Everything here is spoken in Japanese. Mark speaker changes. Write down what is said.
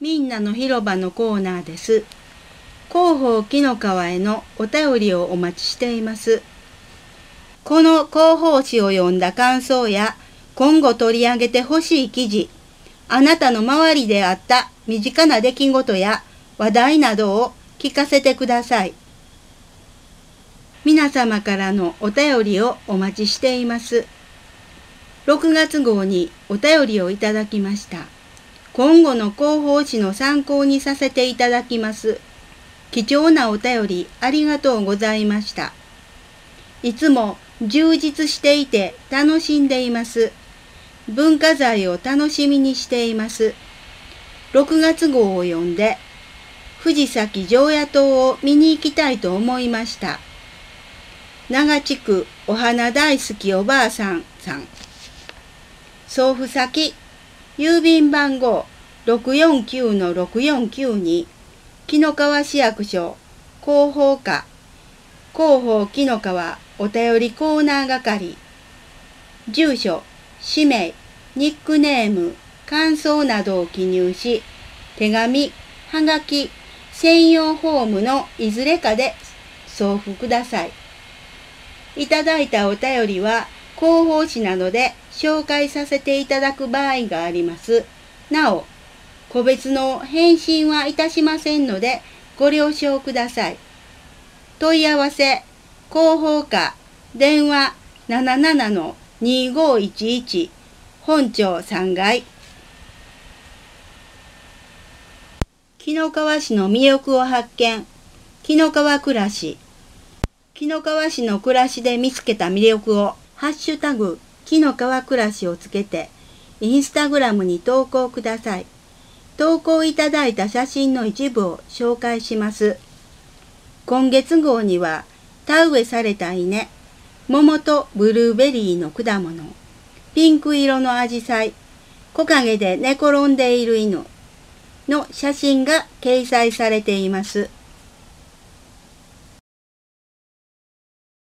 Speaker 1: みんなの広場のコーナーです。広報紀の川へのお便りをお待ちしています。この広報誌を読んだ感想や今後取り上げてほしい記事、あなたの周りであった身近な出来事や話題などを聞かせてください。皆様からのお便りをお待ちしています。6月号にお便りをいただきました。今後の広報誌の参考にさせていただきます。貴重なお便りありがとうございました。いつも充実していて楽しんでいます。文化財を楽しみにしています。6月号を読んで、藤崎常夜灯を見に行きたいと思いました。長地区お花大好きおばあさんさん。送付先、郵便番号 649-649 に、紀の川市役所、広報課、広報紀の川お便りコーナー係、住所、氏名、ニックネーム、感想などを記入し、手紙、はがき、専用フォームのいずれかで送付ください。いただいたお便りは、広報誌などで紹介させていただく場合があります。なお、個別の返信はいたしませんので、ご了承ください。問い合わせ、広報課、電話 77-2511、本庁3階。紀の川市の魅力を発見。紀の川暮らし。紀の川市の暮らしで見つけた魅力を、ハッシュタグ、紀の川暮らしをつけて、インスタグラムに投稿ください。投稿いただいた写真の一部を紹介します。今月号には、田植えされた稲、桃とブルーベリーの果物、ピンク色のアジサイ、木陰で寝転んでいる犬の写真が掲載されています。